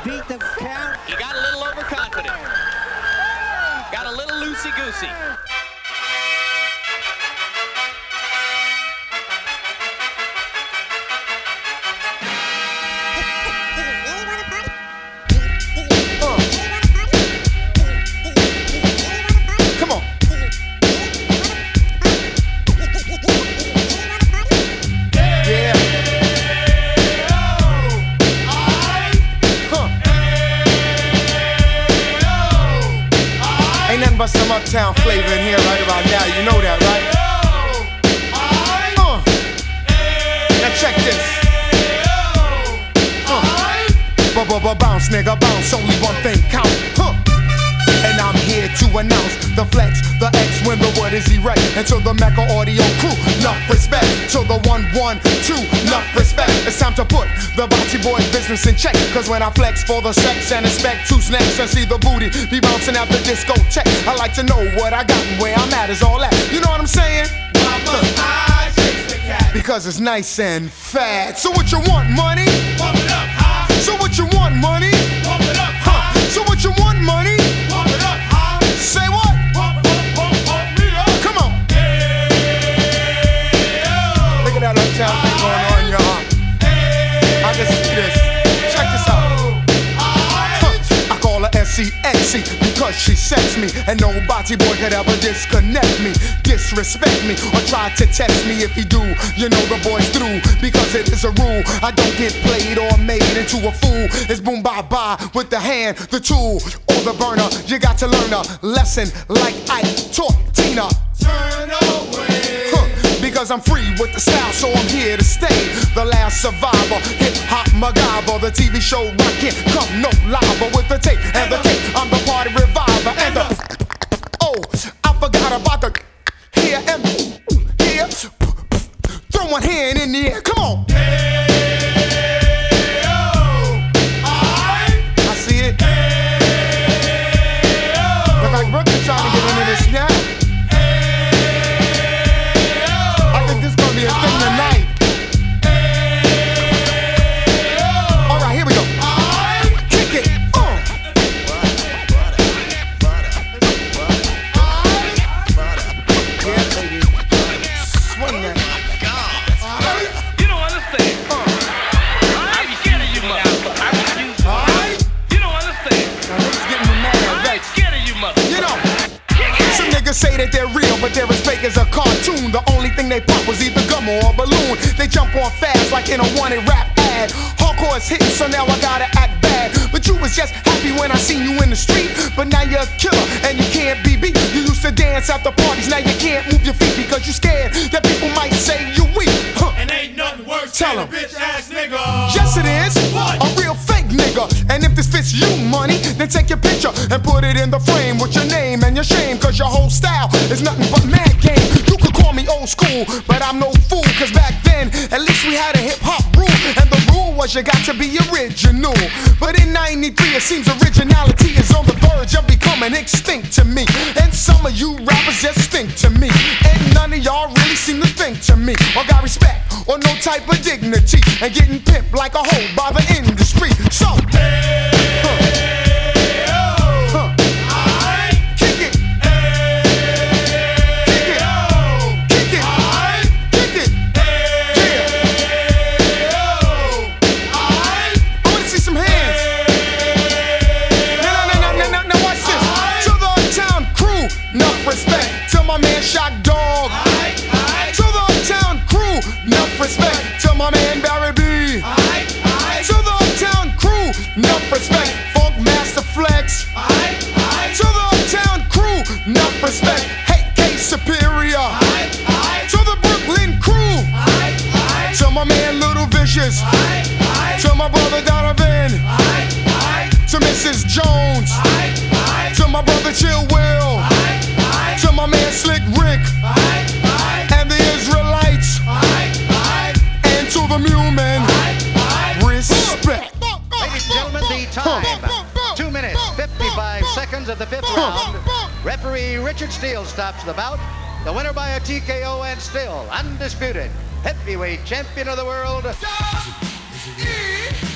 beat the count. He got a little overconfident. Got a little loosey-goosey. But some uptown flavor in here right about now, you know that, right? Now check this. Bounce, nigga, bounce. Only one thing count. And I'm here to announce the flex, the X when the word is erect. And to the Mecca audio crew, enough respect. To the 112, enough respect. It's time to put the Bocce Boy business in check. Cause when I flex for the sex and inspect two snakes and see the booty be bouncing at the discotheque, I like to know what I got and where I'm at is all that. You know what I'm saying? Why must I chase the cat? Because it's nice and fat. So what you want, money? Pump it up high. So what you want, money? Pump it up high. So what you want, money? Pump it up high. Say what? Pump me up. Come on. Look at that uptown thing going on, y'all. I can see this. Check this out. I call her S-E-X-E because she sets me, and no Bocce Boy could ever disconnect me, disrespect me, or try to test me. If he do, you know the boy's through, because it is a rule. I don't get played or made into a fool. It's boom bye-bye with the hand, the tool, or the burner. You got to learn a lesson like Ike taught Tina. Turn away. Because I'm free with the style, so I'm here to stay. The last survivor, hip-hop MacGyver. The TV show rockin', come no live with the tape and the tape. I'm the party reviver and the oh, I forgot about the here and here. Throw one hand in the air, come on. I see it. Look like Brooklyn trying to get into this now. Say that they're real, but they're as fake as a cartoon. The only thing they pop was either gum or a balloon. They jump on fast like in a wanted rap ad. Hardcore is hitting, so now I gotta act bad. But you was just happy when I seen you in the street. But now you're a killer and you can't be beat. You used to dance at the parties, now you can't move your feet because you're scared that people might say you weak. And ain't nothing worse Tell than a 'em. bitch ass nigga. Yes it is. What? A real fake nigga. And if this fits you, money, then take your picture and put it in the frame with your name and your shame. Cause your whole style is nothing but mad game. You could call me old school, but I'm no fool. Cause back then, at least we had a hip hop rule. And the rule was you got to be original. But in 93 it seems originality is on the verge of becoming extinct to me. And some of you rappers just stink to me. And none of y'all really seem to think to me or got respect or no type of dignity. And getting pimped like a hoe by the industry. So respect to my man Shock Dog. To the Uptown crew, enough respect to my man Barry B. To the Uptown crew, enough respect. Funk Master Flex. To the Uptown crew, enough respect. Hey, K Superior. To the Brooklyn crew. To my man Little Vicious. To my brother Donovan. To Mrs. Jones. To my brother Chill Will. To my man Slick Rick. And the Israelites. And to the Mule Men. Respect. Ladies and gentlemen, the time. 2 minutes, 55 seconds of the fifth round. Referee Richard Steele stops the bout. The winner by a TKO and still undisputed heavyweight champion of the world.